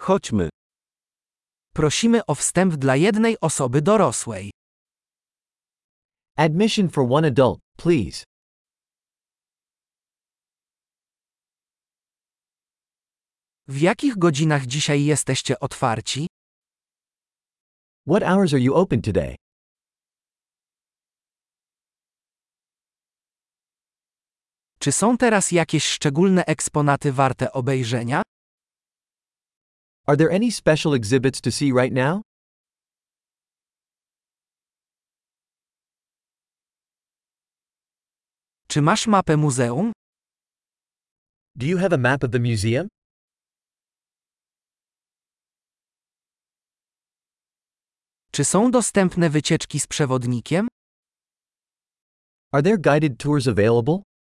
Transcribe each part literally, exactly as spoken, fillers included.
Chodźmy. Prosimy o wstęp dla jednej osoby dorosłej. Admission for one adult, please. W jakich godzinach dzisiaj jesteście otwarci? What hours are you open today? Czy są teraz jakieś szczególne eksponaty warte obejrzenia? Are there any special exhibits to see right now? Czy masz mapę muzeum? Do you have a map of the museum? Czy są dostępne wycieczki z przewodnikiem? Are there guided tours available?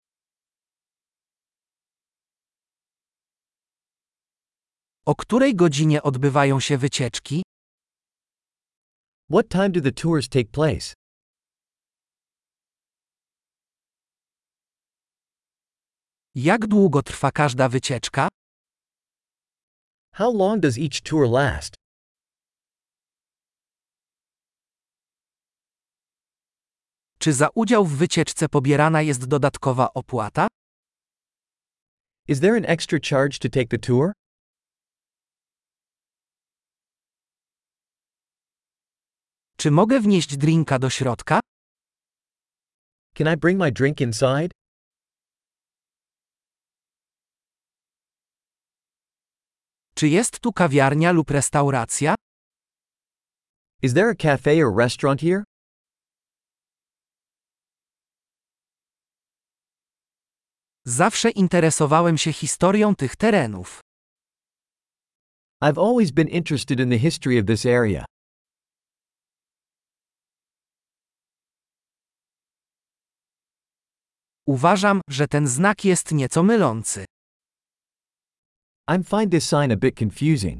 O której godzinie odbywają się wycieczki? What time do the tours take place? Jak długo trwa każda wycieczka? How long does each tour last? Czy za udział w wycieczce pobierana jest dodatkowa opłata? Is there an extra charge to take the tour? Czy mogę wnieść drinka do środka? Can I bring my drink inside? Czy jest tu kawiarnia lub restauracja? Is there a cafe or restaurant here? Zawsze interesowałem się historią tych terenów. I've always been interested in the history of this area. Uważam, że ten znak jest nieco mylący. I find this sign a bit confusing.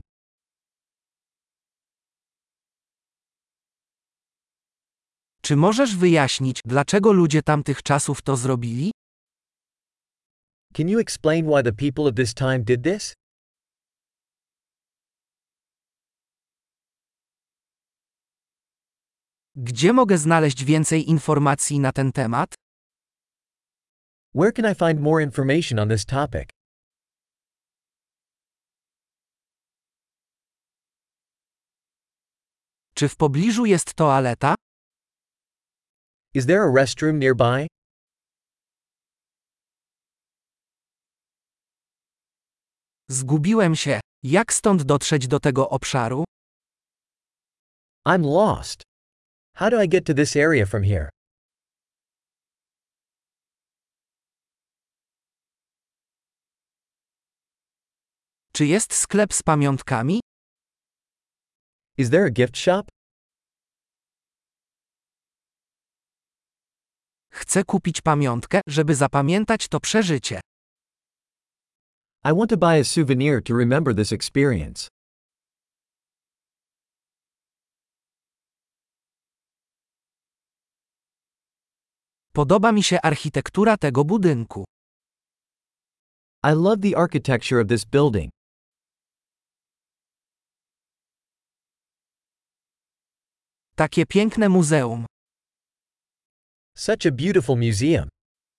Czy możesz wyjaśnić, dlaczego ludzie tamtych czasów to zrobili? Can you explain why the people of this time did this? Gdzie mogę znaleźć więcej informacji na ten temat? Where can I find more information on this topic? Czy w pobliżu jest toaleta? Is there a restroom nearby? Zgubiłem się. Jak stąd dotrzeć do tego obszaru? I'm lost. How do I get to this area from here? Czy jest sklep z pamiątkami? Is there a gift shop? Chcę kupić pamiątkę, żeby zapamiętać to przeżycie. I want to buy a souvenir to remember this experience. Podoba mi się architektura tego budynku. I love the architecture of this building. Takie piękne muzeum. Such a beautiful museum.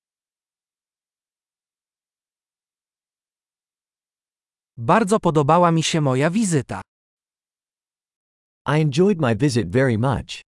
Bardzo podobała mi się moja wizyta. I enjoyed my visit very much.